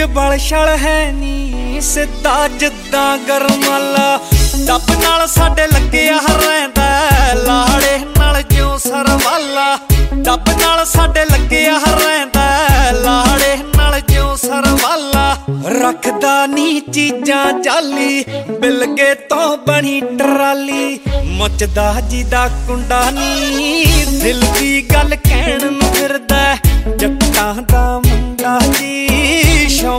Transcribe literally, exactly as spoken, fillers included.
बल छल है नी सिद्धा जिद्दां गरमाला डब नाल साडे लग्गिया रहिंदा लाड़े नाल ज्यों सरवाला डब नाल साडे लग्गिया रहिंदा लाड़े नाल ज्यों सरवाला रखदा नी चीजां जाली बिलगे तो बनी ट्राली मचदा जी दा कुंडा नी दिल दी गल कहण